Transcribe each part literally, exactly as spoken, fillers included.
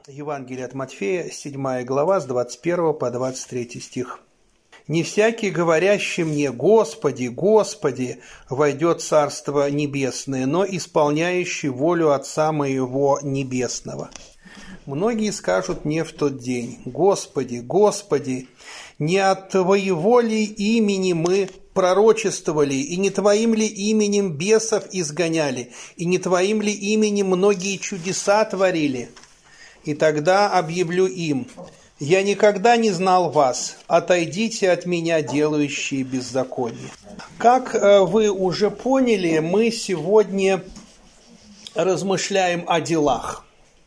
Евангелие от Матфея, седьмая глава, с двадцать первого по двадцать третий стих. «Не всякий, говорящий мне: Господи, Господи, войдет в Царство Небесное, но исполняющий волю Отца Моего Небесного. Многие скажут мне в тот день: Господи, Господи, не от Твоего ли имени мы пророчествовали, и не Твоим ли именем бесов изгоняли, и не Твоим ли именем многие чудеса творили? И тогда объявлю им: я никогда не знал вас, отойдите от меня, делающие беззаконие». Как вы уже поняли, мы сегодня размышляем о делах.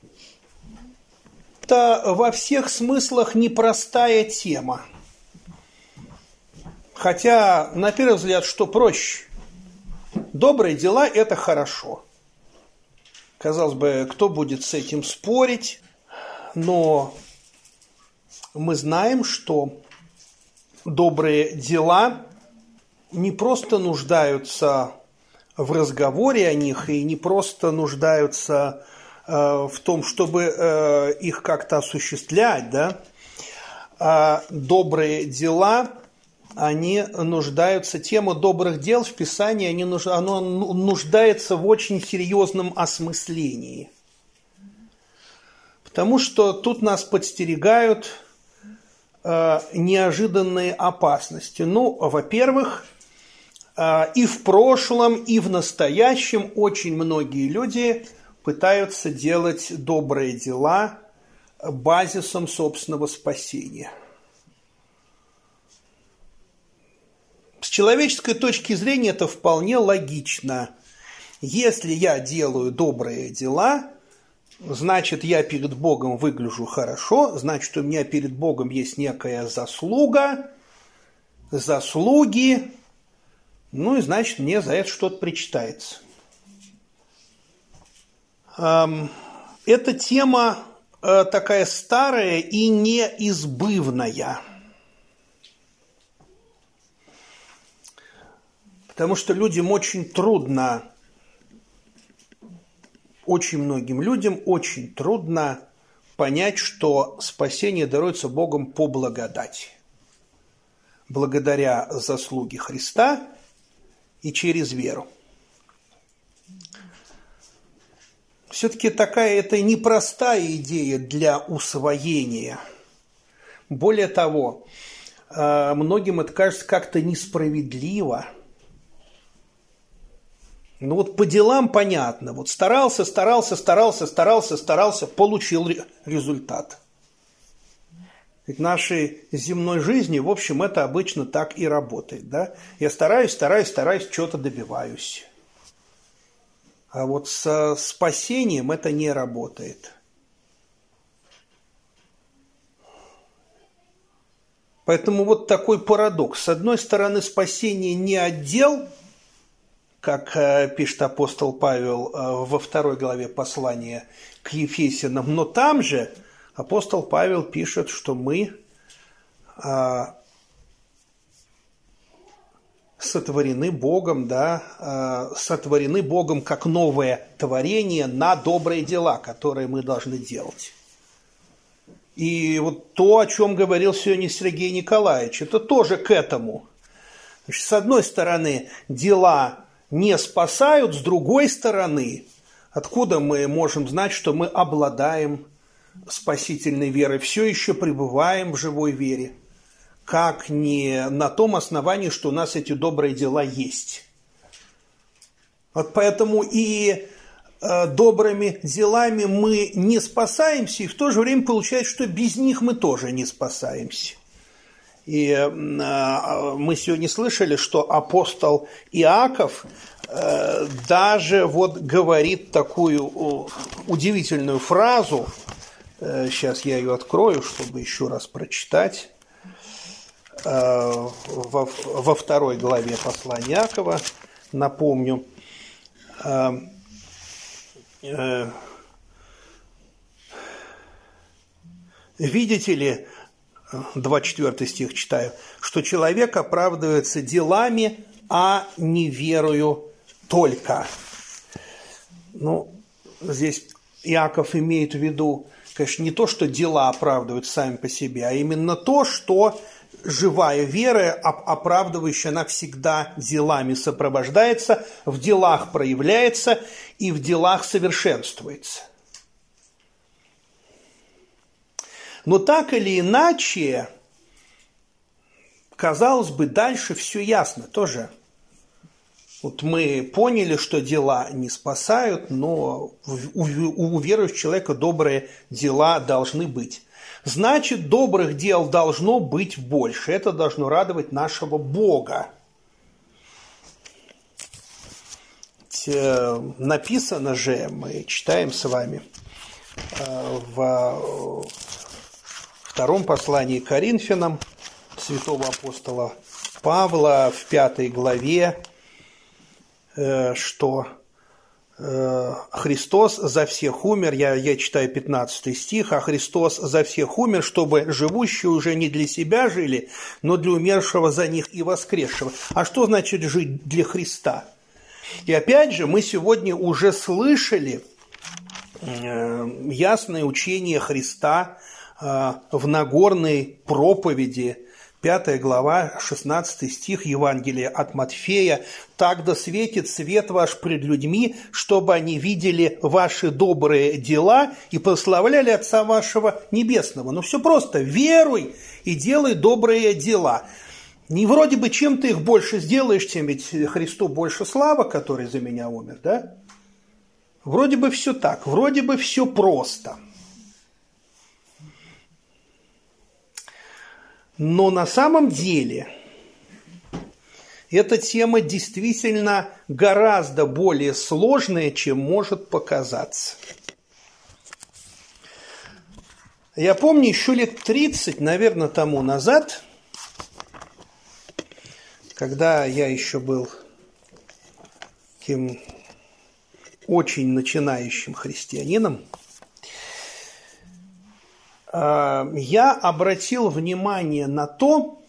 Это во всех смыслах непростая тема. Хотя, на первый взгляд, что проще? Добрые дела – это хорошо. Казалось бы, кто будет с этим спорить? Но мы знаем, что добрые дела не просто нуждаются в разговоре о них и не просто нуждаются э, в том, чтобы э, их как-то осуществлять, да? А добрые дела, они нуждаются, тема добрых дел в Писании, они, оно нуждается в очень серьезном осмыслении. Потому что тут нас подстерегают э, неожиданные опасности. Ну, во-первых, э, и в прошлом, и в настоящем очень многие люди пытаются делать добрые дела базисом собственного спасения. С человеческой точки зрения это вполне логично. Если я делаю добрые дела, значит, я перед Богом выгляжу хорошо, значит, у меня перед Богом есть некая заслуга, заслуги, ну и значит, мне за это что-то причитается. Эта тема такая старая и неизбывная. Потому что людям очень трудно, очень многим людям очень трудно понять, что спасение даруется Богом по благодати. Благодаря заслуге Христа и через веру. Все-таки такая это непростая идея для усвоения. Более того, многим это кажется как-то несправедливо. Ну вот по делам понятно. Вот старался, старался, старался, старался, старался, получил результат. Ведь в нашей земной жизни, в общем, это обычно так и работает. Да? Я стараюсь, стараюсь, стараюсь, чего-то добиваюсь. А вот с спасением это не работает. Поэтому вот такой парадокс. С одной стороны, спасение не отдел, как пишет апостол Павел во второй главе послания к Ефесянам, но там же апостол Павел пишет, что мы сотворены Богом, да, сотворены Богом как новое творение на добрые дела, которые мы должны делать. И вот то, о чем говорил сегодня Сергей Николаевич, это тоже к этому. Значит, с одной стороны, дела не спасают, с другой стороны, откуда мы можем знать, что мы обладаем спасительной верой, все еще пребываем в живой вере, как не на том основании, что у нас эти добрые дела есть. Вот поэтому и э, добрыми делами мы не спасаемся, и в то же время получается, что без них мы тоже не спасаемся. И э, мы сегодня слышали, что апостол Иаков э, даже вот говорит такую удивительную фразу. Э, сейчас я ее открою, чтобы еще раз прочитать. Э, во, во второй главе послания Иакова, напомню. Э, э, видите ли, двадцать четвёртый стих читаю, что человек оправдывается делами, а не верою только. Ну, здесь Иаков имеет в виду конечно, не то, что дела оправдывают сами по себе, а именно то, что живая вера, оправдывающая, она всегда делами сопровождается, в делах проявляется и в делах совершенствуется. Но так или иначе, казалось бы, дальше все ясно тоже. Вот мы поняли, что дела не спасают, но у, у верующего человека добрые дела должны быть. Значит, добрых дел должно быть больше. Это должно радовать нашего Бога. Написано же, мы читаем с вами в втором послании к Коринфянам святого апостола Павла в пятой главе, что Христос за всех умер, я, я читаю пятнадцатый стих, а Христос за всех умер, чтобы живущие уже не для себя жили, но для умершего за них и воскресшего. А что значит жить для Христа? И опять же, мы сегодня уже слышали ясное учение Христа в Нагорной проповеди, пятая глава, шестнадцатый стих Евангелия от Матфея. «Так да светит свет ваш пред людьми, чтобы они видели ваши добрые дела и прославляли Отца вашего Небесного». Ну, все просто. Веруй и делай добрые дела. Не вроде бы чем ты их больше сделаешь, тем ведь Христу больше слава, который за меня умер, да? Вроде бы все так, вроде бы все просто. Но на самом деле эта тема действительно гораздо более сложная, чем может показаться. Я помню, еще лет тридцать, наверное, тому назад, когда я еще был таким очень начинающим христианином, я обратил внимание на то,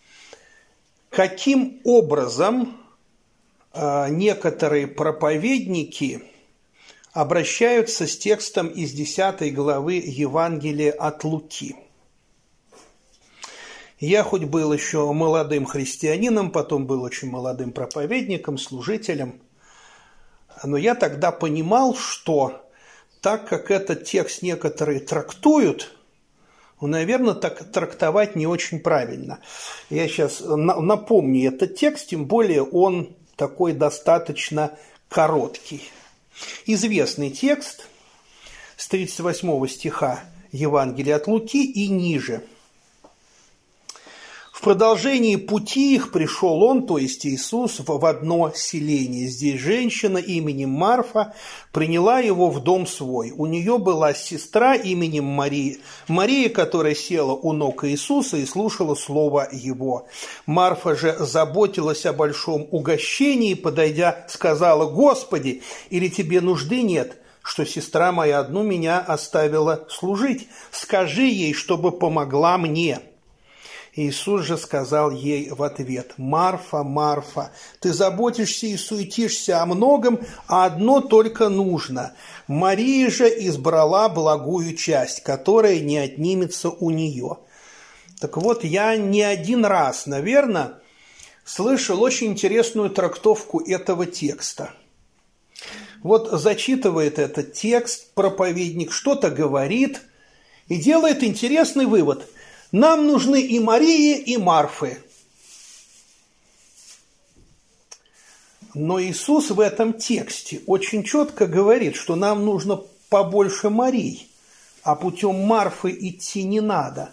каким образом некоторые проповедники обращаются с текстом из десятой главы Евангелия от Луки. Я хоть был еще молодым христианином, потом был очень молодым проповедником, служителем, но я тогда понимал, что так как этот текст некоторые трактуют, ну, наверное, так трактовать не очень правильно. Я сейчас напомню этот текст, тем более он такой достаточно короткий. Известный текст с тридцать восьмого стиха Евангелия от Луки и ниже. В продолжении пути их пришел он, то есть Иисус, в одно селение. Здесь женщина именем Марфа приняла его в дом свой. У нее была сестра именем Мария, Мария, которая села у ног Иисуса и слушала слово его. Марфа же заботилась о большом угощении, подойдя, сказала: «Господи, или тебе нужды нет, что сестра моя одну меня оставила служить? Скажи ей, чтобы помогла мне». Иисус же сказал ей в ответ: «Марфа, Марфа, ты заботишься и суетишься о многом, а одно только нужно. Мария же избрала благую часть, которая не отнимется у нее». Так вот, я не один раз, наверное, слышал очень интересную трактовку этого текста. Вот зачитывает этот текст проповедник, что-то говорит и делает интересный вывод. Нам нужны и Марии, и Марфы. Но Иисус в этом тексте очень четко говорит, что нам нужно побольше Марий, а путем Марфы идти не надо.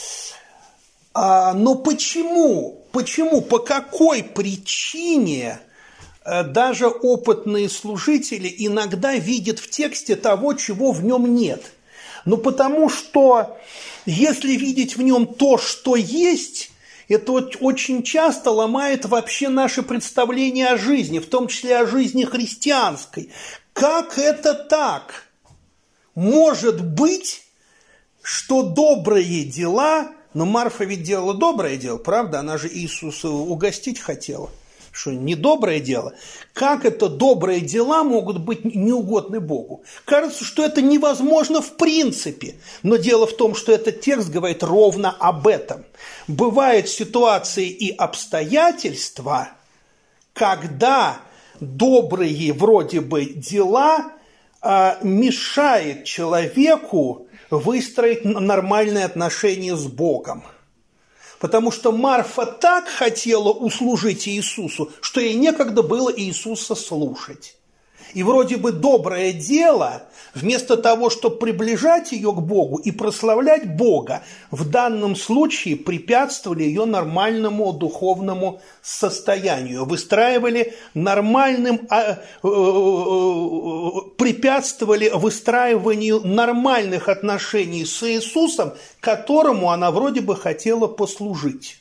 А, но почему, почему, по какой причине даже опытные служители иногда видят в тексте того, чего в нем нет? Ну, потому что если видеть в нем то, что есть, это очень часто ломает вообще наше представление о жизни, в том числе о жизни христианской. Как это так? Может быть, что добрые дела, но Марфа ведь делала доброе дело, правда? Она же Иисуса угостить хотела. что недоброе дело. Как это добрые дела могут быть неугодны Богу? Кажется, что это невозможно в принципе. Но дело в том, что этот текст говорит ровно об этом. Бывают ситуации и обстоятельства, когда добрые вроде бы дела а, мешают человеку выстроить нормальные отношения с Богом. Потому что Марфа так хотела услужить Иисусу, что ей некогда было Иисуса слушать. И вроде бы доброе дело, вместо того, чтобы приближать ее к Богу и прославлять Бога, в данном случае препятствовали ее нормальному духовному состоянию, выстраивали нормальным, препятствовали выстраиванию нормальных отношений с Иисусом, которому она вроде бы хотела послужить.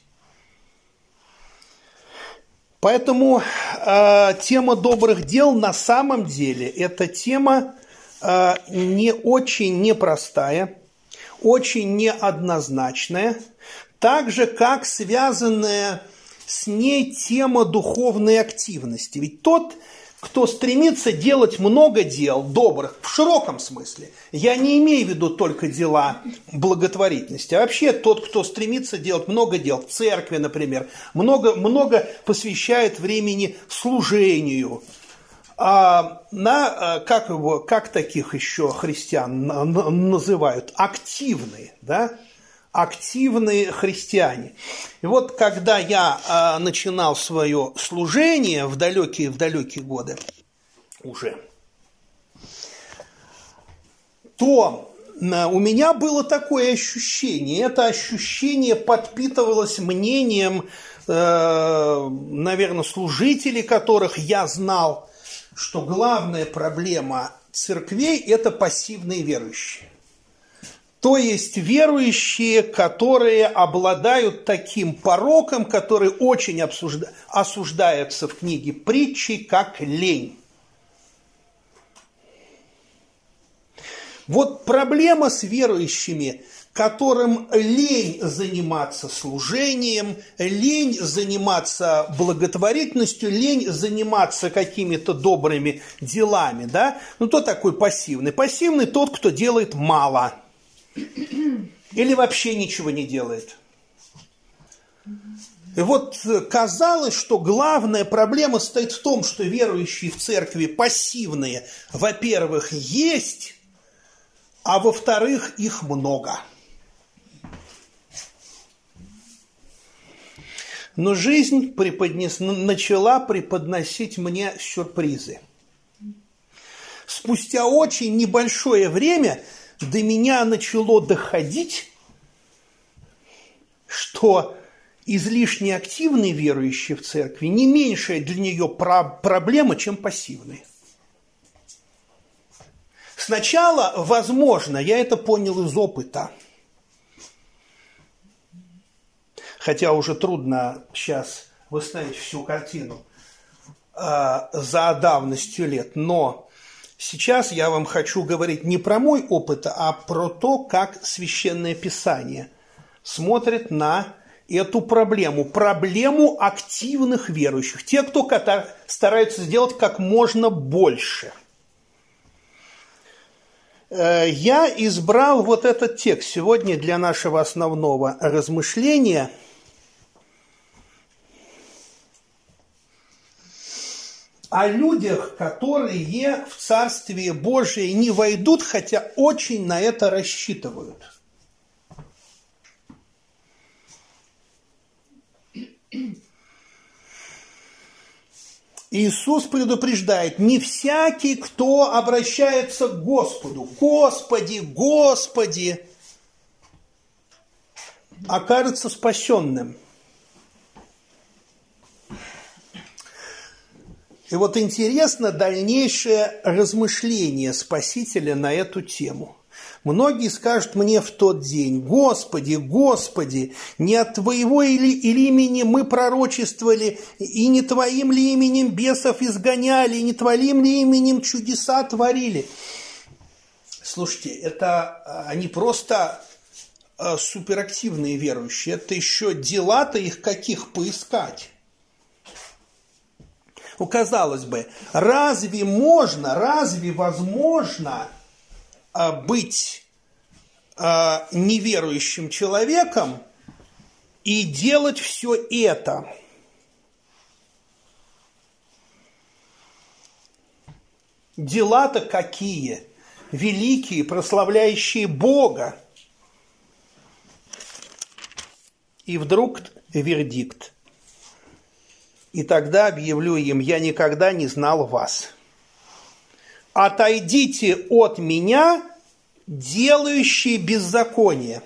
Поэтому э, тема добрых дел на самом деле это тема э, не очень непростая, очень неоднозначная, так же, как связанная с ней тема духовной активности. Ведь тот, кто стремится делать много дел добрых, в широком смысле, я не имею в виду только дела благотворительности, а вообще тот, кто стремится делать много дел, в церкви, например, много, много посвящает времени служению, а на, как, его, как таких еще христиан называют, активные, да? активные христиане. И вот когда я а, начинал свое служение в далекие, в далекие годы уже, то а, у меня было такое ощущение. Это ощущение подпитывалось мнением, э, наверное, служителей, которых я знал, что главная проблема церквей – это пассивные верующие. То есть верующие, которые обладают таким пороком, который очень обсужда... осуждается в книге притчи, как лень. Вот проблема с верующими, которым лень заниматься служением, лень заниматься благотворительностью, лень заниматься какими-то добрыми делами. Да? Ну, кто такой пассивный? Пассивный тот, кто делает мало. Или вообще ничего не делает. И вот казалось, что главная проблема стоит в том, что верующие в церкви пассивные, во-первых, есть, а во-вторых, их много. Но жизнь преподнес... начала преподносить мне сюрпризы. Спустя очень небольшое время до меня начало доходить, что излишне активные верующие в церкви не меньшая для нее проблема, чем пассивные. Сначала, возможно, я это понял из опыта, хотя уже трудно сейчас восстановить всю картину э, за давностью лет, но сейчас я вам хочу говорить не про мой опыт, а про то, как Священное Писание смотрит на эту проблему. Проблему активных верующих. Те, кто стараются сделать как можно больше. Я избрал вот этот текст сегодня для нашего основного размышления. О людях, которые в Царствие Божие не войдут, хотя очень на это рассчитывают. Иисус предупреждает: не всякий, кто обращается к Господу, Господи, Господи, окажется спасенным. И вот интересно дальнейшее размышление Спасителя на эту тему. Многие скажут мне в тот день: Господи, Господи, не от Твоего или, или имени мы пророчествовали, и не Твоим ли именем бесов изгоняли, и не Твоим ли именем чудеса творили? Слушайте, это они просто суперактивные верующие, это еще дела-то их каких поискать. Ну, казалось бы, разве можно, разве возможно а, быть а, неверующим человеком и делать все это? Дела-то какие? Великие, прославляющие Бога. И вдруг вердикт. И тогда объявлю им: я никогда не знал вас. Отойдите от меня, делающие беззаконие.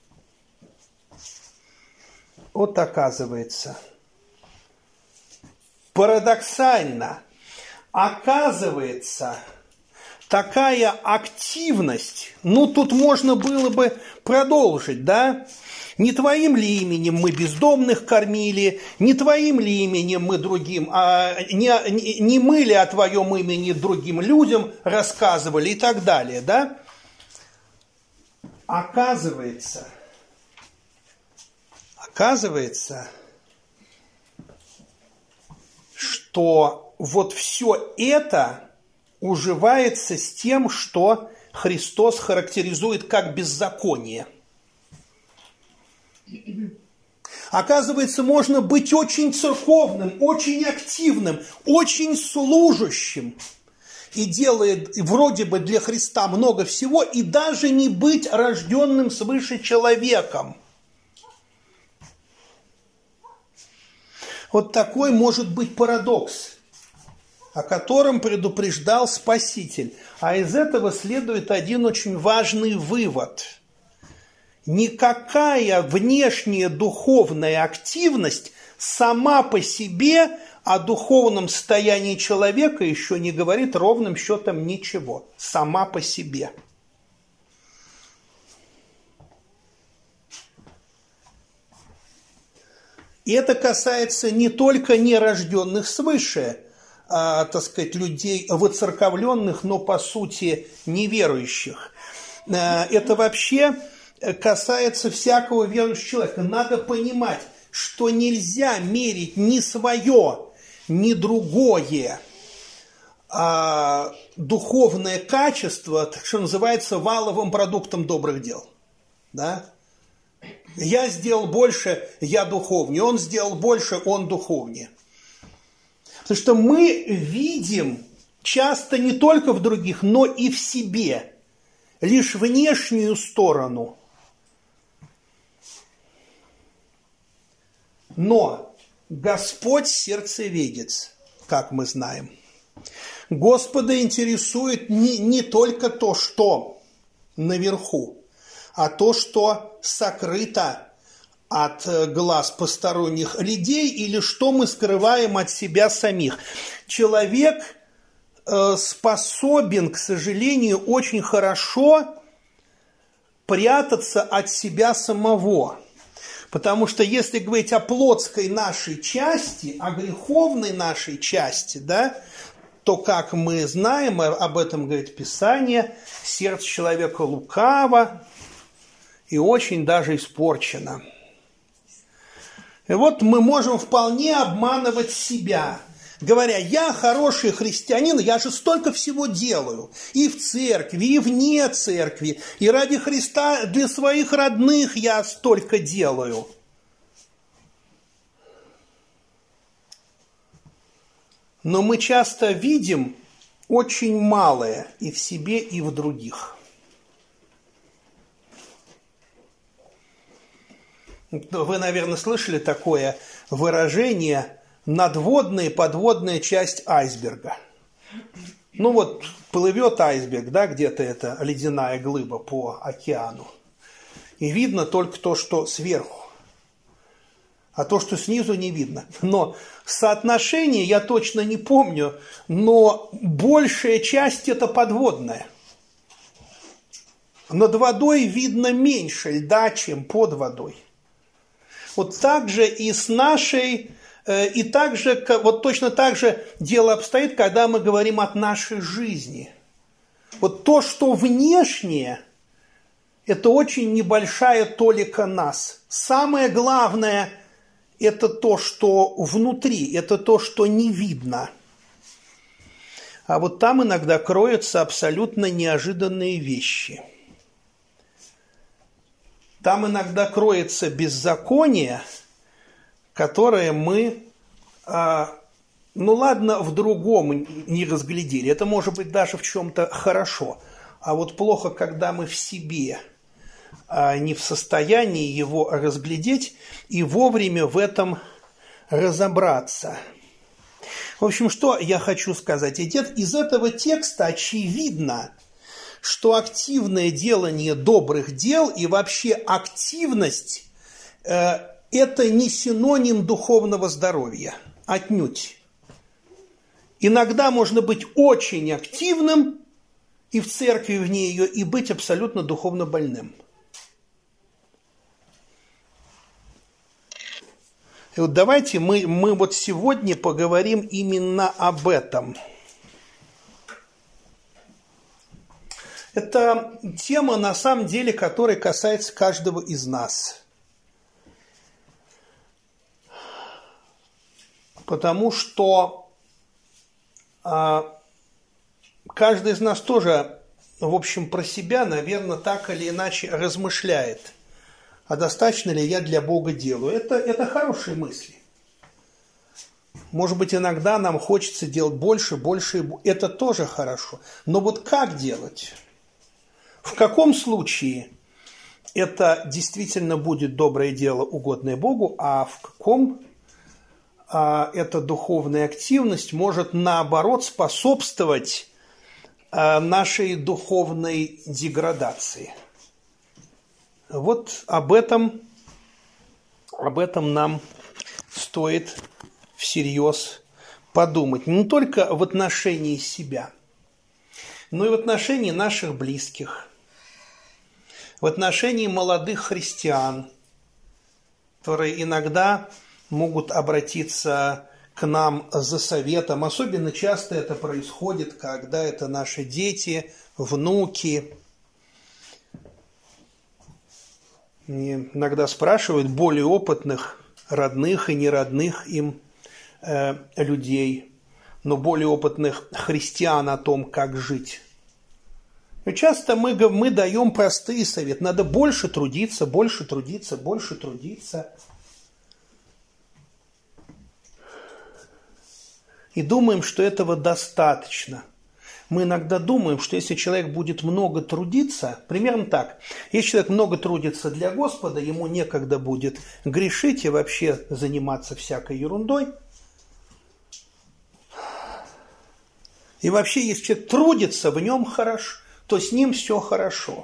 Вот оказывается. Парадоксально. Оказывается, такая активность, ну, тут можно было бы продолжить, да? Не твоим ли именем мы бездомных кормили, не твоим ли именем мы другим, а не, не, не мы ли о твоем имени другим людям рассказывали и так далее, да? Оказывается, оказывается, что вот все это уживается с тем, что Христос характеризует как беззаконие. Оказывается, можно быть очень церковным, очень активным, очень служащим, и делает вроде бы для Христа много всего, и даже не быть рожденным свыше человеком. Вот такой может быть парадокс, о котором предупреждал Спаситель. А из этого следует один очень важный вывод. Никакая внешняя духовная активность сама по себе о духовном состоянии человека еще не говорит ровным счетом ничего. Сама по себе. И это касается не только нерожденных свыше, а, так сказать, людей воцерковленных, но по сути неверующих. Это вообще касается всякого верующего человека. Надо понимать, что нельзя мерить ни свое, ни другое а, духовное качество, что называется, валовым продуктом добрых дел. Да? Я сделал больше, я духовнее. Он сделал больше, он духовнее. Потому что мы видим часто не только в других, но и в себе лишь внешнюю сторону. Но Господь сердцеведец, как мы знаем. Господа интересует не, не только то, что наверху, а то, что сокрыто от глаз посторонних людей или что мы скрываем от себя самих. Человек способен, к сожалению, очень хорошо прятаться от себя самого. Потому что если говорить о плотской нашей части, о греховной нашей части, да, то, как мы знаем, об этом говорит Писание, сердце человека лукаво и очень даже испорчено. И вот мы можем вполне обманывать себя, говоря: я хороший христианин, я же столько всего делаю. И в церкви, и вне церкви. И ради Христа для своих родных я столько делаю. Но мы часто видим очень малое и в себе, и в других. Вы, наверное, слышали такое выражение: надводная и подводная часть айсберга. Ну вот, плывет айсберг, да, где-то это ледяная глыба по океану. И видно только то, что сверху. А то, что снизу, не видно. Но соотношение я точно не помню, но большая часть это подводная. Над водой видно меньше льда, чем под водой. Вот так же и с нашей, и так же, вот точно так же дело обстоит, когда мы говорим о нашей жизни. Вот то, что внешнее, это очень небольшая толика нас. Самое главное – это то, что внутри, это то, что не видно. А вот там иногда кроются абсолютно неожиданные вещи. Там иногда кроется беззаконие, которое мы, а, ну ладно, в другом не разглядели. Это может быть даже в чем-то хорошо. А вот плохо, когда мы в себе а, не в состоянии его разглядеть и вовремя в этом разобраться. В общем, что я хочу сказать? Из этого текста очевидно, что активное делание добрых дел и вообще активность э, – это не синоним духовного здоровья, отнюдь. Иногда можно быть очень активным и в церкви вне ее, и быть абсолютно духовно больным. И вот давайте мы, мы вот сегодня поговорим именно об этом. Это тема, на самом деле, которая касается каждого из нас. Потому что а, каждый из нас тоже, в общем, про себя, наверное, так или иначе размышляет. А достаточно ли я для Бога делаю? Это, это хорошие мысли. Может быть, иногда нам хочется делать больше, больше. Это тоже хорошо. Но вот как делать? В каком случае это действительно будет доброе дело, угодное Богу, а в каком а, эта духовная активность может, наоборот, способствовать а, нашей духовной деградации? Вот об этом, об этом нам стоит всерьез подумать. Не только в отношении себя, но и в отношении наших близких, в отношении молодых христиан, которые иногда могут обратиться к нам за советом. Особенно часто это происходит, когда это наши дети, внуки. И иногда спрашивают более опытных, родных и неродных им э, людей, но более опытных христиан о том, как жить. И часто мы, мы даем простые советы. Надо больше трудиться, больше трудиться, больше трудиться. И думаем, что этого достаточно. Мы иногда думаем, что если человек будет много трудиться, примерно так, если человек много трудится для Господа, ему некогда будет грешить и вообще заниматься всякой ерундой. И вообще, если человек трудится, в нем хорошо, то с ним все хорошо.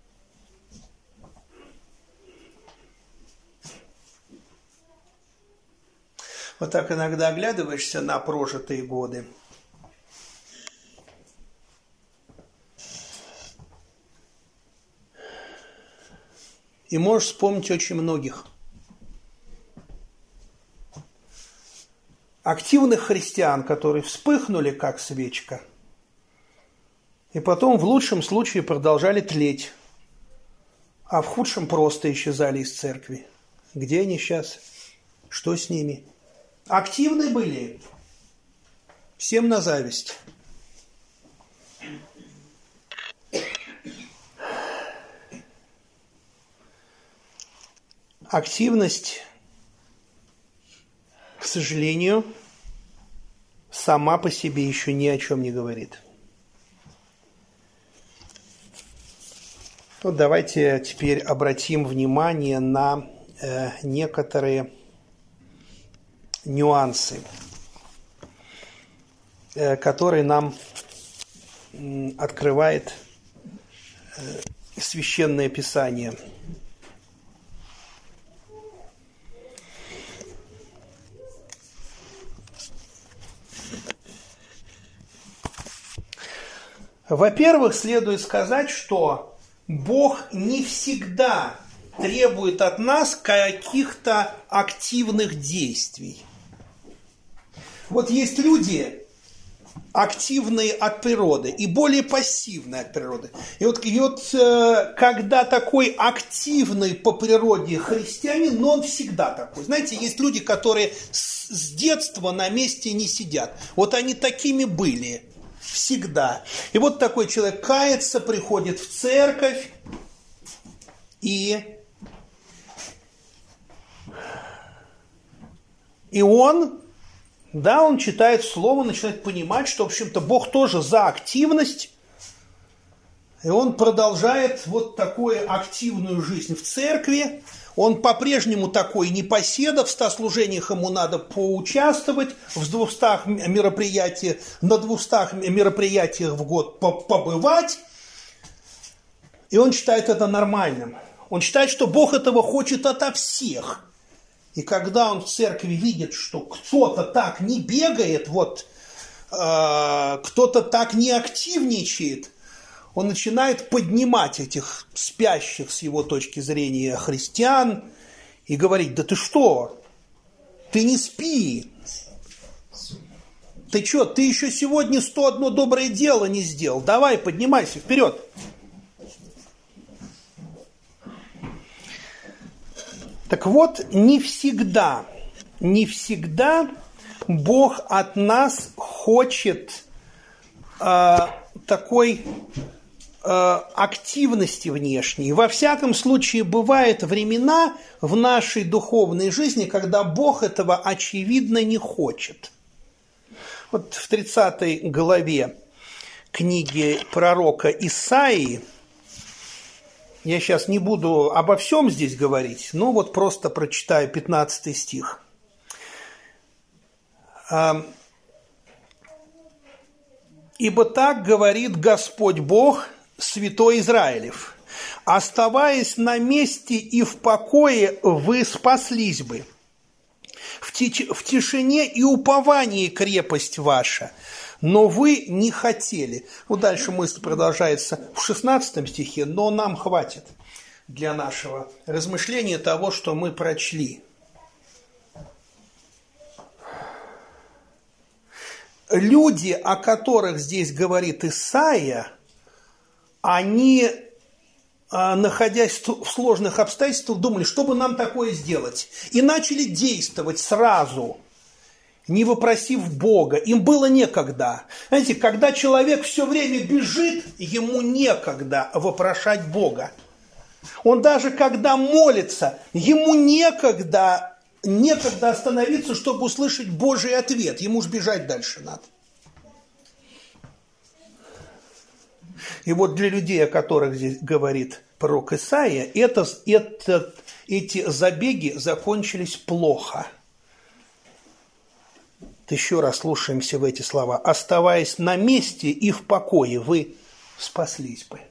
Вот так иногда оглядываешься на прожитые годы. И можешь вспомнить очень многих активных христиан, которые вспыхнули, как свечка, и потом в лучшем случае продолжали тлеть, а в худшем просто исчезали из церкви. Где они сейчас? Что с ними? Активны были? Всем на зависть. Активность, к сожалению, сама по себе еще ни о чем не говорит. Вот давайте теперь обратим внимание на э, некоторые нюансы, э, которые нам э, открывает э, Священное Писание. Во-первых, следует сказать, что Бог не всегда требует от нас каких-то активных действий. Вот есть люди активные от природы и более пассивные от природы. И вот, и вот когда такой активный по природе христианин, но он всегда такой. Знаете, есть люди, которые с, с детства на месте не сидят. Вот они такими были. всегда. И вот такой человек кается, приходит в церковь, и, и он, да, он читает слово, начинает понимать, что, в общем-то, Бог тоже за активность, и он продолжает вот такую активную жизнь в церкви. Он по-прежнему такой непоседа, в ста служениях ему надо поучаствовать, в двухстах мероприятиях, на двухстах мероприятиях в год побывать. И он считает это нормальным. Он считает, что Бог этого хочет ото всех. И когда он в церкви видит, что кто-то так не бегает, вот, э, кто-то так не активничает, он начинает поднимать этих спящих с его точки зрения христиан и говорить: да ты что, ты не спи, ты что, ты еще сегодня сто одно доброе дело не сделал, давай поднимайся вперед. Так вот, не всегда, не всегда Бог от нас хочет э, такой активности внешней. Во всяком случае, бывают времена в нашей духовной жизни, когда Бог этого очевидно не хочет. Вот в тридцатой главе книги пророка Исаии, я сейчас не буду обо всем здесь говорить, но вот просто прочитаю пятнадцатый стих. «Ибо так говорит Господь Бог, Святой Израилев: оставаясь на месте и в покое, вы спаслись бы. В, тич... в тишине и уповании крепость ваша, но вы не хотели». Вот дальше мысль продолжается в шестнадцатом стихе, но нам хватит для нашего размышления того, что мы прочли. Люди, о которых здесь говорит Исаия, они, находясь в сложных обстоятельствах, думали, что бы нам такое сделать. И начали действовать сразу, не вопросив Бога. Им было некогда. Знаете, когда человек все время бежит, ему некогда вопрошать Бога. Он даже когда молится, ему некогда, некогда остановиться, чтобы услышать Божий ответ. Ему ж бежать дальше надо. И вот для людей, о которых здесь говорит пророк Исаия, это, это, эти забеги закончились плохо. Еще раз слушаемся в эти слова. «Оставаясь на месте и в покое, вы спаслись бы».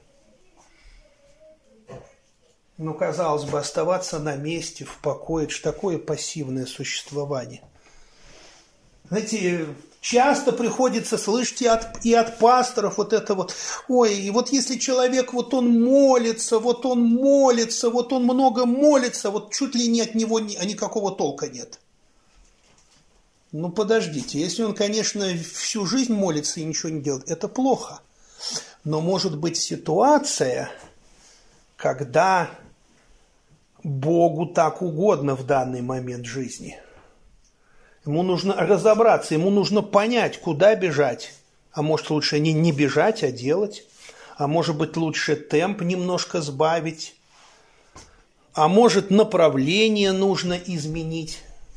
Ну, казалось бы, оставаться на месте, в покое, это же такое пассивное существование. Знаете, часто приходится слышать и от, и от пасторов вот это вот: ой, и вот если человек, вот он молится, вот он молится, вот он много молится, вот чуть ли не от него ни, никакого толка нет. Ну, подождите, если он, конечно, всю жизнь молится и ничего не делает, это плохо. Но может быть ситуация, когда Богу так угодно в данный момент жизни. Ему нужно разобраться, ему нужно понять, куда бежать. А может, лучше не, не бежать, а делать. А может быть, лучше темп немножко сбавить. А может, направление нужно изменить.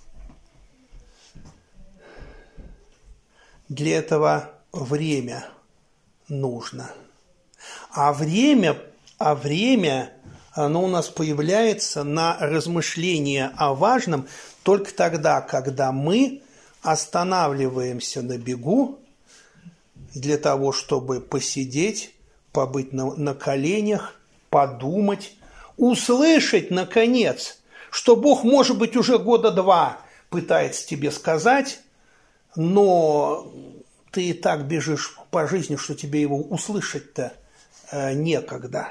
Для этого время нужно. А время, а время, оно у нас появляется на размышление о важном только тогда, когда мы останавливаемся на бегу для того, чтобы посидеть, побыть на, на коленях, подумать, услышать, наконец, что Бог, может быть, уже года два пытается тебе сказать, но ты и так бежишь по жизни, что тебе его услышать-то э, некогда.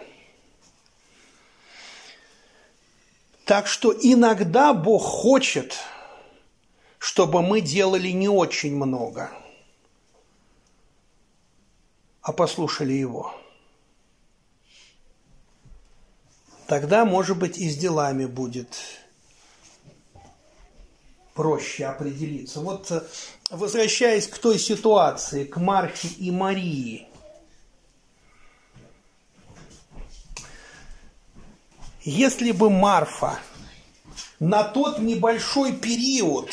Так что иногда Бог хочет, чтобы мы делали не очень много, а послушали Его. Тогда, может быть, и с делами будет проще определиться. Вот возвращаясь к той ситуации, к Марфе и Марии. Если бы Марфа на тот небольшой период,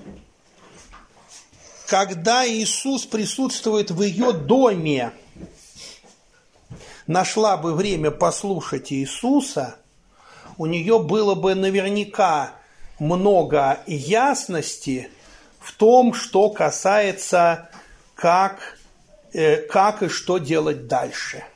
когда Иисус присутствует в ее доме, нашла бы время послушать Иисуса, у нее было бы наверняка много ясности в том, что касается, как, э, как и что делать дальше.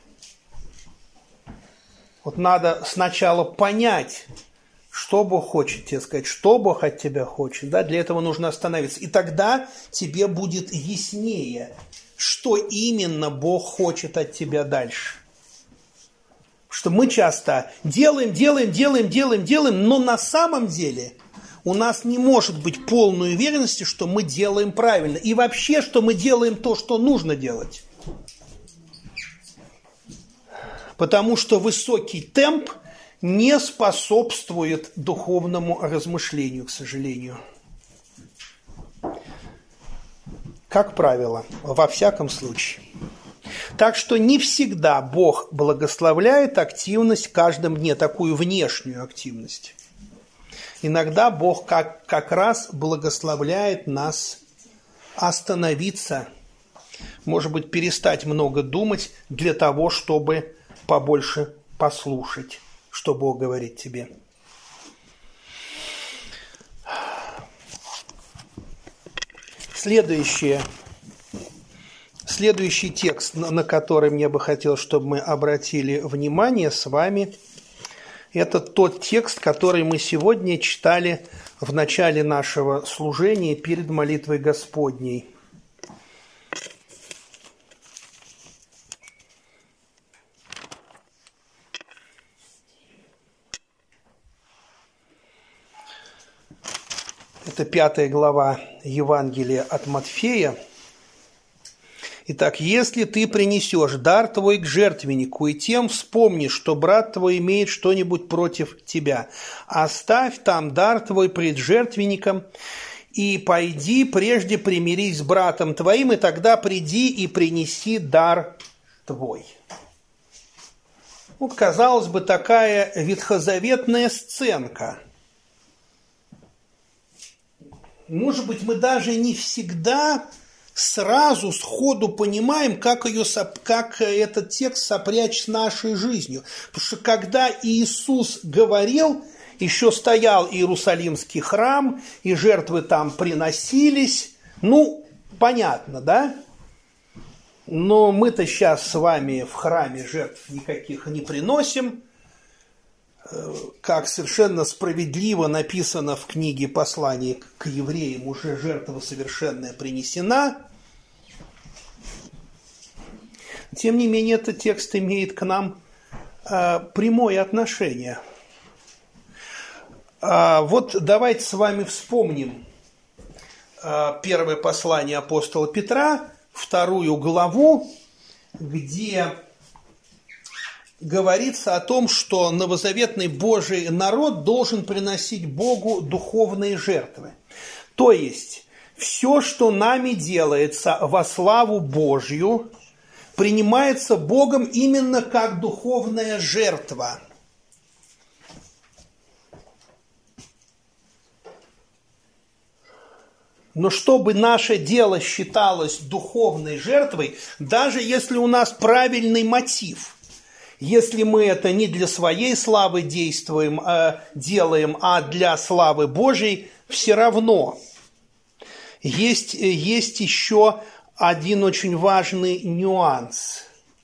Вот надо сначала понять, что Бог хочет тебе сказать, что Бог от тебя хочет. Да? Для этого нужно остановиться. И тогда тебе будет яснее, что именно Бог хочет от тебя дальше. Потому что мы часто делаем, делаем, делаем, делаем, делаем, но на самом деле у нас не может быть полной уверенности, что мы делаем правильно. И вообще, что мы делаем то, что нужно делать. Потому что высокий темп не способствует духовному размышлению, к сожалению. Как правило, во всяком случае. Так что не всегда Бог благословляет активность в каждом дне, такую внешнюю активность. Иногда Бог как, как раз благословляет нас остановиться, может быть, перестать много думать для того, чтобы побольше послушать, что Бог говорит тебе. Следующее, следующий текст, на который мне бы хотелось, чтобы мы обратили внимание с вами, это тот текст, который мы сегодня читали в начале нашего служения перед молитвой Господней. Это пятая глава Евангелия от Матфея. Итак, если ты принесешь дар твой к жертвеннику, и тем вспомнишь, что брат твой имеет что-нибудь против тебя, оставь там дар твой пред жертвенником, и пойди прежде примирись с братом твоим, и тогда приди и принеси дар твой. Вот, казалось бы, такая ветхозаветная сценка. Может быть, мы даже не всегда сразу, сходу понимаем, как, ее, как этот текст сопрячь с нашей жизнью. Потому что когда Иисус говорил, еще стоял Иерусалимский храм, и жертвы там приносились. Ну, понятно, да? Но мы-то сейчас с вами в храме жертв никаких не приносим. Как совершенно справедливо написано в книге «Послание к евреям», уже жертва совершенная принесена. Тем не менее, этот текст имеет к нам э, прямое отношение. А вот давайте с вами вспомним э, первое послание апостола Петра, вторую главу, где говорится о том, что новозаветный Божий народ должен приносить Богу духовные жертвы. То есть, все, что нами делается во славу Божью, принимается Богом именно как духовная жертва. Но чтобы наше дело считалось духовной жертвой, даже если у нас правильный мотив – если мы это не для своей славы действуем, а делаем, а для славы Божьей, все равно есть, есть еще один очень важный нюанс.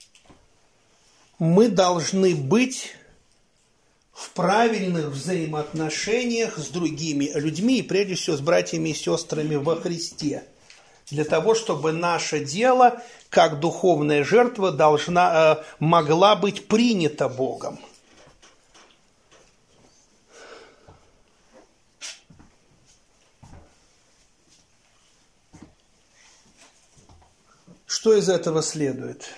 Мы должны быть в правильных взаимоотношениях с другими людьми, и прежде всего с братьями и сестрами во Христе, для того, чтобы наше дело, как духовная жертва, должна, э, могла быть принята Богом. Что из этого следует?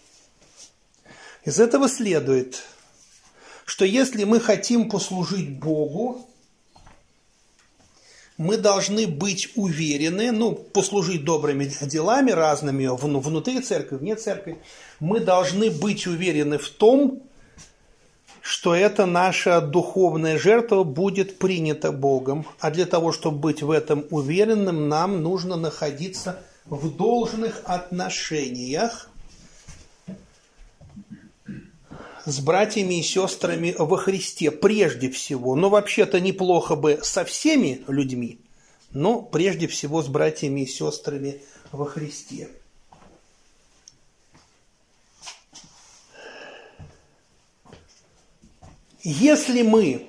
Из этого следует, что если мы хотим послужить Богу, мы должны быть уверены, ну, послужить добрыми делами разными внутри церкви, вне церкви. Мы должны быть уверены в том, что эта наша духовная жертва будет принята Богом. А для того, чтобы быть в этом уверенным, нам нужно находиться в должных отношениях с братьями и сестрами во Христе прежде всего. Но вообще-то неплохо бы со всеми людьми, но прежде всего с братьями и сестрами во Христе. Если мы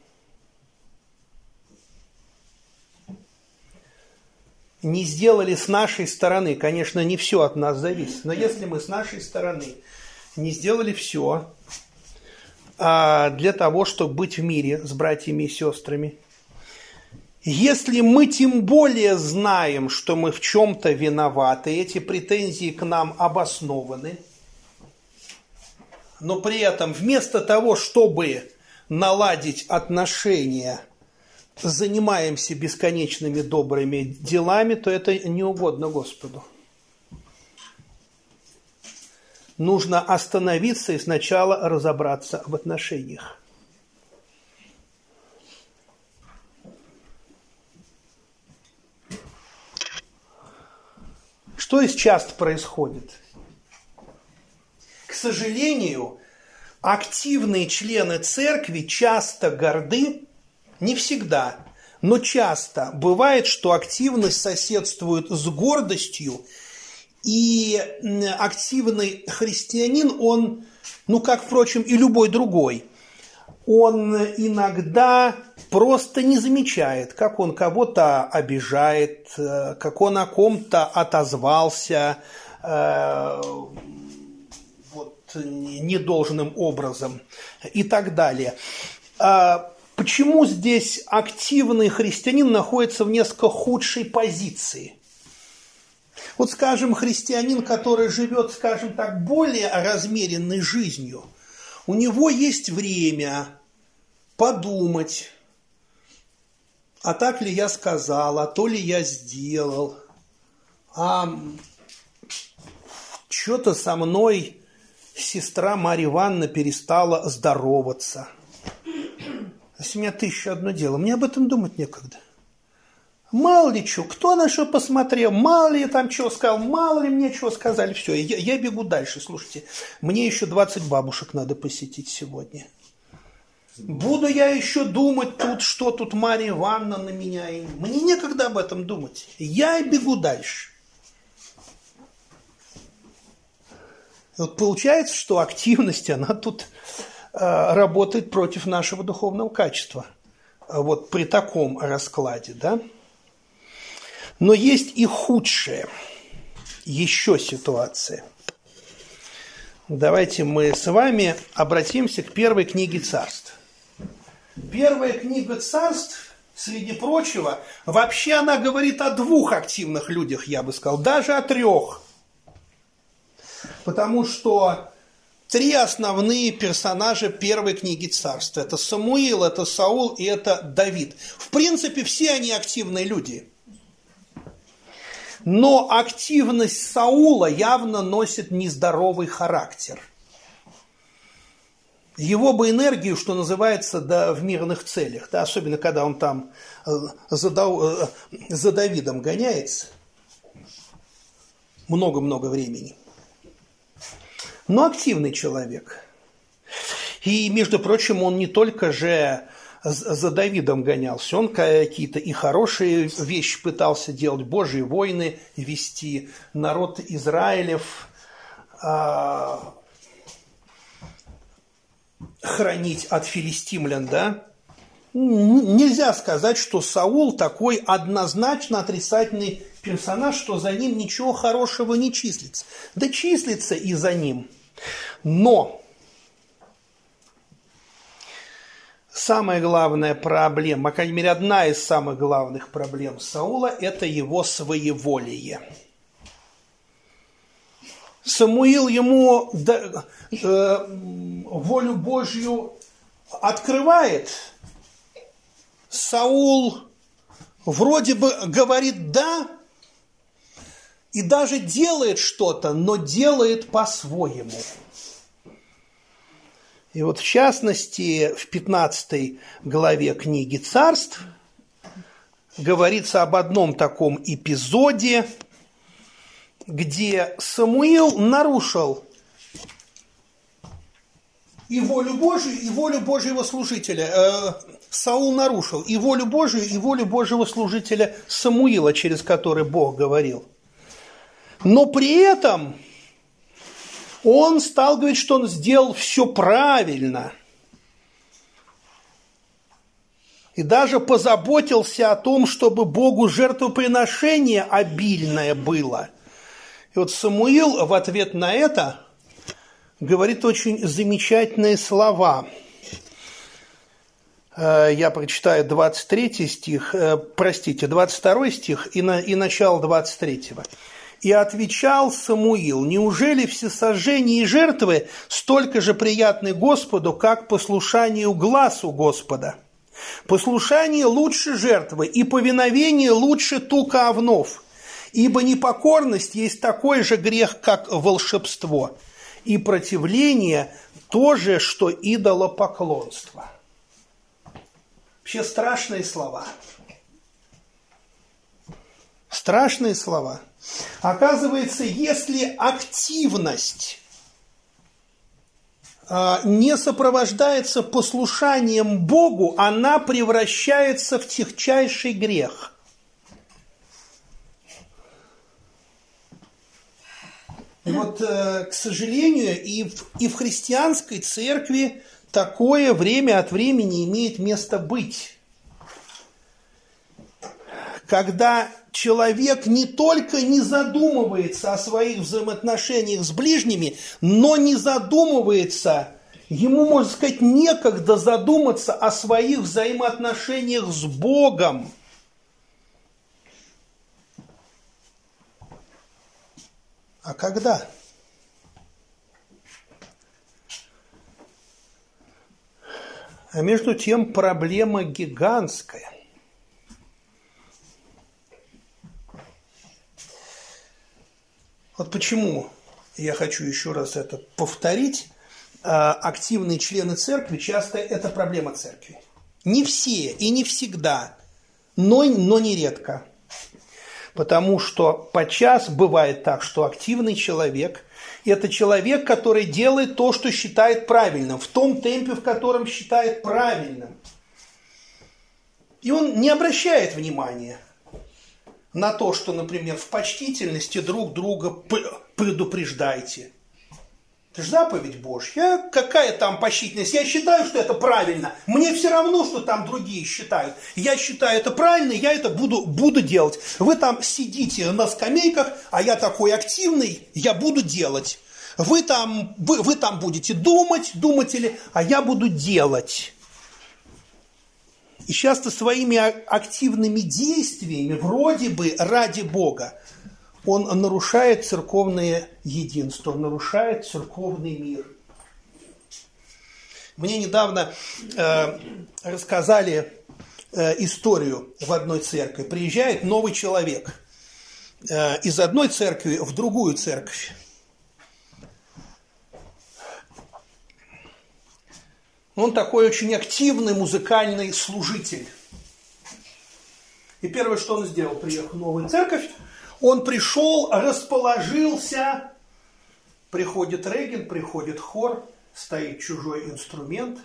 не сделали с нашей стороны, конечно, не все от нас зависит, но если мы с нашей стороны не сделали все для того, чтобы быть в мире с братьями и сестрами, если мы тем более знаем, что мы в чем-то виноваты, эти претензии к нам обоснованы, но при этом вместо того, чтобы наладить отношения, занимаемся бесконечными добрыми делами, то это не угодно Господу. Нужно остановиться и сначала разобраться в отношениях. Что здесь часто происходит? К сожалению, активные члены церкви часто горды, не всегда, но часто бывает, что активность соседствует с гордостью, и активный христианин, он, ну как, впрочем, и любой другой, он иногда просто не замечает, как он кого-то обижает, как он о ком-то отозвался, недолжным образом и так далее. Почему здесь активный христианин находится в несколько худшей позиции? Вот, скажем, христианин, который живет, скажем так, более размеренной жизнью, у него есть время подумать, а так ли я сказал, а то ли я сделал, а что-то со мной сестра Марья Ивановна перестала здороваться. Если у меня тысяча одно дело, мне об этом думать некогда. Мало ли что, кто на что посмотрел, мало ли я там чего сказал, мало ли мне чего сказали, все, я, я бегу дальше. Слушайте, мне еще двадцать бабушек надо посетить сегодня. Буду я еще думать тут, что тут Марья Ивановна на меня. Мне некогда об этом думать. Я бегу дальше. Вот получается, что активность, она тут э, работает против нашего духовного качества. Вот при таком раскладе, да. Но есть и худшая еще ситуация. Давайте мы с вами обратимся к первой книге Царств. Первая книга Царств, среди прочего, вообще она говорит о двух активных людях, я бы сказал, даже о трех. Потому что три основные персонажа первой книги Царств. Это Самуил, это Саул и это Давид. В принципе, все они активные люди. Но активность Саула явно носит нездоровый характер. Его бы энергию, что называется, да, в мирных целях, да, особенно когда он там за, Дав... за Давидом гоняется, много-много времени. Но активный человек. И, между прочим, он не только же за Давидом гонялся, он какие-то и хорошие вещи пытался делать, Божьи войны вести, народ Израилев а, хранить от филистимлян, да. Нельзя сказать, что Саул такой однозначно отрицательный персонаж, что за ним ничего хорошего не числится. Да числится и за ним. Но самая главная проблема, по крайней мере, одна из самых главных проблем Саула – это его своеволие. Самуил ему да, э, волю Божью открывает, Саул вроде бы говорит «да», и даже делает что-то, но делает по-своему. И вот в частности в пятнадцатой главе книги «Царств» говорится об одном таком эпизоде, где Самуил нарушил и волю Божию, и волю Божьего служителя. Э, Саул нарушил и волю Божию, и волю Божьего служителя Самуила, через который Бог говорил. Но при этом он стал говорить, что он сделал все правильно. И даже позаботился о том, чтобы Богу жертвоприношение обильное было. И вот Самуил в ответ на это говорит очень замечательные слова. Я прочитаю двадцать третий стих, простите, двадцать второй стих и, на, и начало двадцать третьего. «И отвечал Самуил: неужели всесожжение и жертвы столько же приятны Господу, как послушанию гласу Господа? Послушание лучше жертвы, и повиновение лучше тука овнов, ибо непокорность есть такой же грех, как волшебство, и противление то же, что идолопоклонство». Вообще страшные слова. Страшные слова. Оказывается, если активность э, не сопровождается послушанием Богу, она превращается в тягчайший грех. И вот, э, к сожалению, и в, и в христианской церкви такое время от времени имеет место быть. Когда человек не только не задумывается о своих взаимоотношениях с ближними, но не задумывается, ему, можно сказать, некогда задуматься о своих взаимоотношениях с Богом. А когда? А между тем проблема гигантская. Вот почему я хочу еще раз это повторить. Активные члены церкви часто это проблема церкви. Не все и не всегда, но, но нередко. Потому что подчас бывает так, что активный человек – это человек, который делает то, что считает правильным, в том темпе, в котором считает правильным. И он не обращает внимания на то, что, например, в почтительности друг друга предупреждайте. Это же заповедь Божья. Какая там почтительность? Я считаю, что это правильно. Мне все равно, что там другие считают. Я считаю это правильно, я это буду, буду делать. Вы там сидите на скамейках, а я такой активный, я буду делать. Вы там, вы, вы там будете думать, думатели, а я буду делать. И часто своими активными действиями, вроде бы ради Бога, он нарушает церковное единство, нарушает церковный мир. Мне недавно э, рассказали э, историю в одной церкви. Приезжает новый человек э, из одной церкви в другую церковь. Он такой очень активный музыкальный служитель. И первое, что он сделал, приехал в новую церковь, он пришел, расположился, приходит реген, приходит хор, стоит чужой инструмент.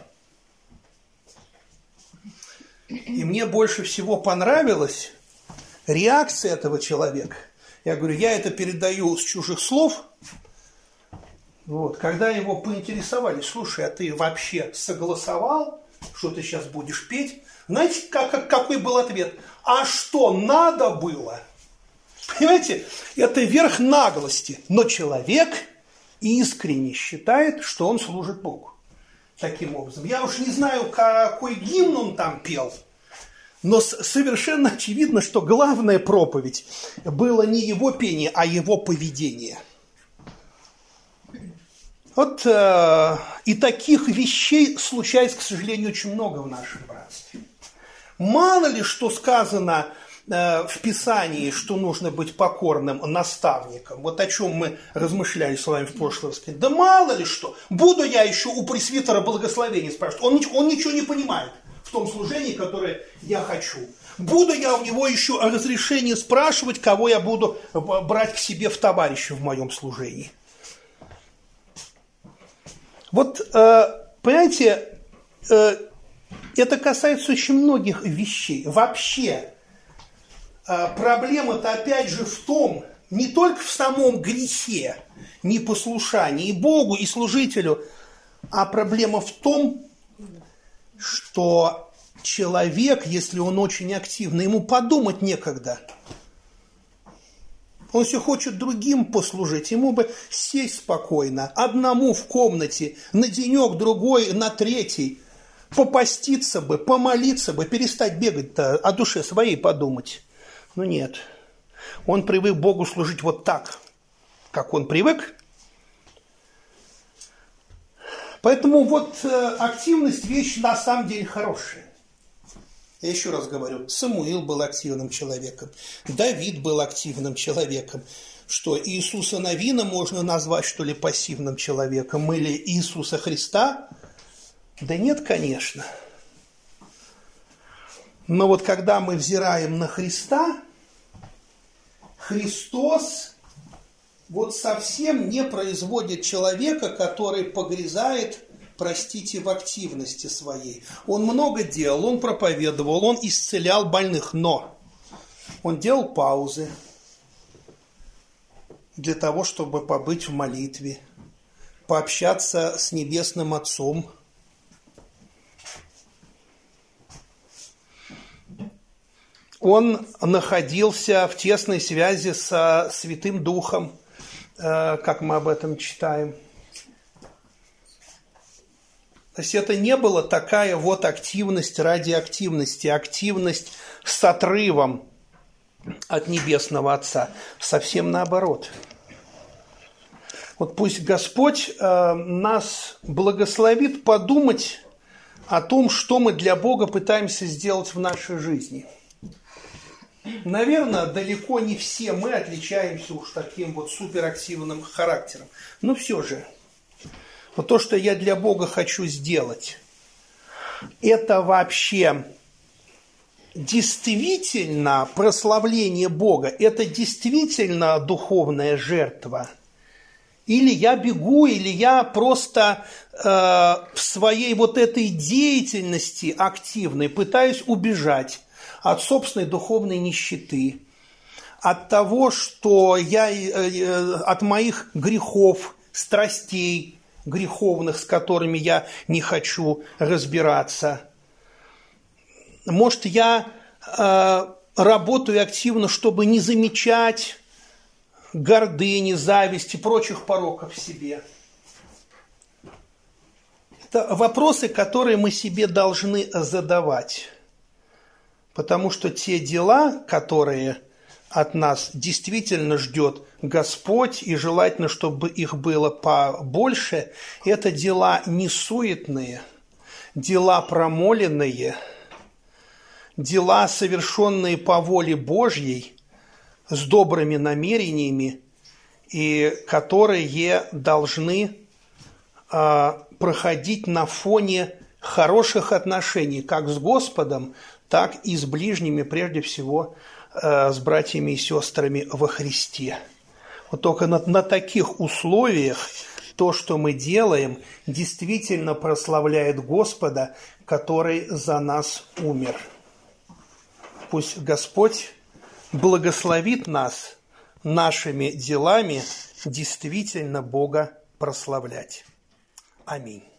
И мне больше всего понравилась реакция этого человека. Я говорю, я это передаю с чужих слов. Вот, когда его поинтересовали, слушай, а ты вообще согласовал, что ты сейчас будешь петь? Знаете, как, как, какой был ответ? А что надо было? Понимаете, это верх наглости. Но человек искренне считает, что он служит Богу. Таким образом. Я уж не знаю, какой гимн он там пел, но совершенно очевидно, что главная проповедь было не его пение, а его поведение. Вот э, и таких вещей случается, к сожалению, очень много в нашем братстве. Мало ли что сказано в Писании, что нужно быть покорным наставником. Вот о чем мы размышляли с вами в прошлый раз. Да мало ли что, буду я еще у пресвитера благословения спрашивать. Он, он ничего не понимает в том служении, которое я хочу. Буду я у него еще разрешение спрашивать, кого я буду брать к себе в товарищи в моем служении. Вот, понимаете, это касается очень многих вещей. Вообще, проблема-то опять же в том, не только в самом грехе, непослушании Богу и служителю, а проблема в том, что человек, если он очень активный, ему подумать некогда. Он все хочет другим послужить, ему бы сесть спокойно, одному в комнате, на денек, другой, на третий, попаститься бы, помолиться бы, перестать бегать-то, о душе своей подумать. Но нет, он привык Богу служить вот так, как он привык. Поэтому вот э, активность – вещь на самом деле хорошая. Я еще раз говорю, Самуил был активным человеком, Давид был активным человеком. Что, Иисуса Навина можно назвать, что ли, пассивным человеком? Или Иисуса Христа? Да нет, конечно. Но вот когда мы взираем на Христа, Христос вот совсем не производит человека, который погрязает, простите, в активности своей. Он много делал, он проповедовал, он исцелял больных, но он делал паузы для того, чтобы побыть в молитве, пообщаться с Небесным Отцом. Он находился в тесной связи со Святым Духом, как мы об этом читаем. То есть это не была такая вот активность ради активности, активность с отрывом от Небесного Отца. Совсем наоборот. Вот пусть Господь э, нас благословит подумать о том, что мы для Бога пытаемся сделать в нашей жизни. Наверное, далеко не все мы отличаемся уж таким вот суперактивным характером. Но все же, вот то, что я для Бога хочу сделать, это вообще действительно прославление Бога, это действительно духовная жертва. Или я бегу, или я просто э, в своей вот этой деятельности активной пытаюсь убежать от собственной духовной нищеты, от того, что я, э, от моих грехов, страстей греховных, с которыми я не хочу разбираться. Может, я э, работаю активно, чтобы не замечать гордыни, зависти, прочих пороков в себе. Это вопросы, которые мы себе должны задавать. Потому что те дела, которые от нас действительно ждет Господь, и желательно, чтобы их было побольше, это дела не суетные, дела промоленные, дела, совершенные по воле Божьей, с добрыми намерениями, и которые должны э, проходить на фоне хороших отношений как с Господом, так и с ближними, прежде всего э, с братьями и сестрами во Христе. Вот только на, на таких условиях то, что мы делаем, действительно прославляет Господа, который за нас умер. Пусть Господь благословит нас нашими делами действительно Бога прославлять. Аминь.